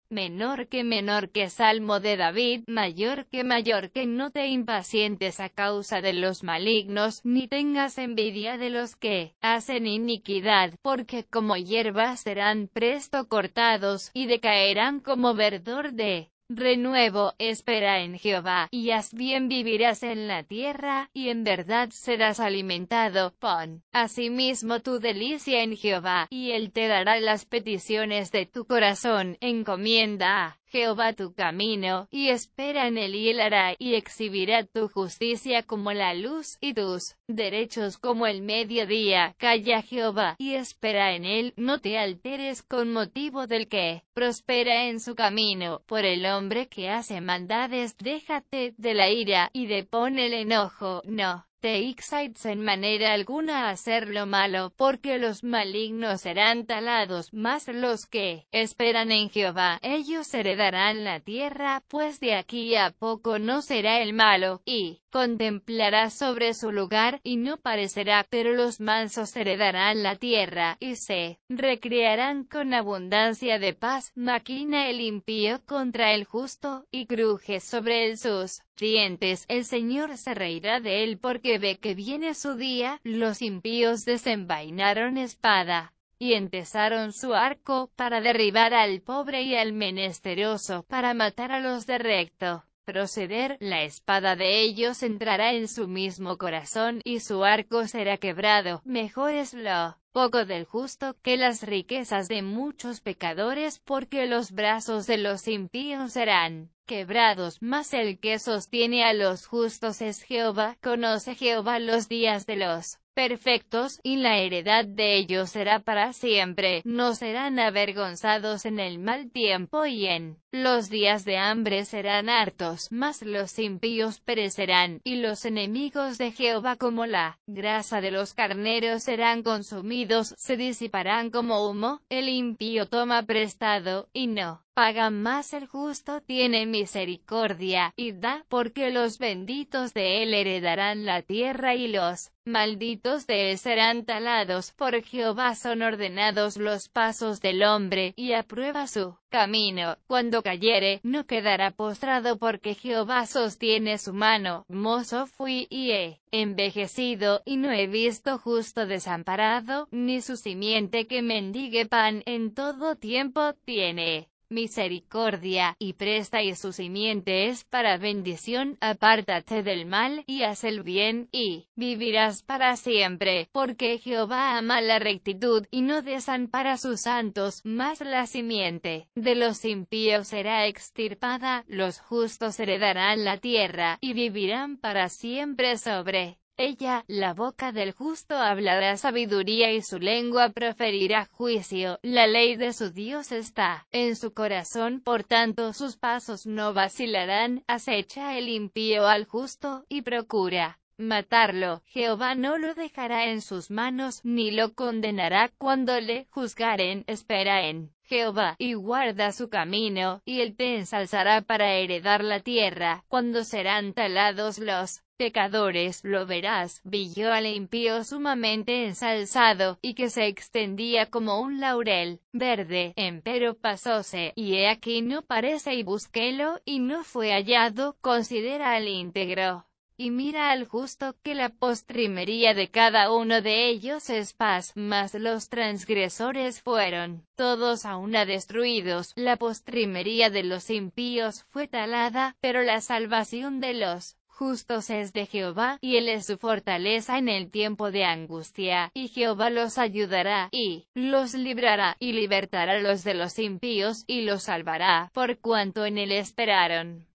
menor que Salmo de David, mayor que no te impacientes a causa de los malignos, ni tengas envidia de los que hacen iniquidad, porque como hierba serán presto cortados, y decaerán como verdor de renuevo. Espera en Jehová, y haz bien, vivirás en la tierra, y en verdad serás alimentado. Pon asimismo tu delicia en Jehová, y él te dará las peticiones de tu corazón. Encomienda a Jehová tu camino, y espera en él, y él hará, y exhibirá tu justicia como la luz, y tus derechos como el mediodía. Calla Jehová, y espera en él, no te alteres con motivo del que prospera en su camino, por el hombre que hace maldades. Déjate de la ira, y depón el enojo, no te excites en manera alguna a hacer lo malo, porque los malignos serán talados, mas los que esperan en Jehová, ellos heredarán la tierra, pues de aquí a poco no será el malo, y contemplará sobre su lugar, y no parecerá, pero los mansos heredarán la tierra, y se recrearán con abundancia de paz. Maquina el impío contra el justo, y cruje sobre él sus dientes. El Señor se reirá de él porque ve que viene su día. Los impíos desenvainaron espada, y entesaron su arco, para derribar al pobre y al menesteroso, para matar a los de recto proceder. La espada de ellos entrará en su mismo corazón, y su arco será quebrado. Mejor es lo poco del justo que las riquezas de muchos pecadores, porque los brazos de los impíos serán quebrados, mas el que sostiene a los justos es Jehová. Conoce Jehová los días de los perfectos, y la heredad de ellos será para siempre. No serán avergonzados en el mal tiempo, y en los días de hambre serán hartos, mas los impíos perecerán, y los enemigos de Jehová como la grasa de los carneros serán consumidos, se disiparán como humo. El impío toma prestado, y no paga más. El justo tiene misericordia, y da, porque los benditos de él heredarán la tierra, y los malditos de él serán talados. Por Jehová son ordenados los pasos del hombre, y aprueba su camino. Cuando cayere, no quedará postrado, porque Jehová sostiene su mano. Mozo fui, y he envejecido, y no he visto justo desamparado, ni su simiente que mendigue pan. En todo tiempo tiene misericordia, y presta, y su simiente es para bendición. Apártate del mal, y haz el bien, y vivirás para siempre, porque Jehová ama la rectitud, y no desampara a sus santos. Mas la simiente de los impíos será extirpada. Los justos heredarán la tierra, y vivirán para siempre sobre ella. La boca del justo hablará sabiduría, y su lengua proferirá juicio. La ley de su Dios está en su corazón, por tanto sus pasos no vacilarán. Acecha el impío al justo, y procura matarlo. Jehová no lo dejará en sus manos, ni lo condenará cuando le juzgaren. Espera en Jehová, y guarda su camino, y él te ensalzará para heredar la tierra. Cuando serán talados los pecadores, lo verás. Vi yo al impío sumamente ensalzado, y que se extendía como un laurel verde, empero pasóse, y he aquí no parece, y busquélo, y no fue hallado. Considera al íntegro, y mira al justo, que la postrimería de cada uno de ellos es paz, mas los transgresores fueron todos a una destruidos. La postrimería de los impíos fue talada, pero la salvación de los justos es de Jehová, y él es su fortaleza en el tiempo de angustia. Y Jehová los ayudará, y los librará, y libertará a los de los impíos, y los salvará, por cuanto en él esperaron.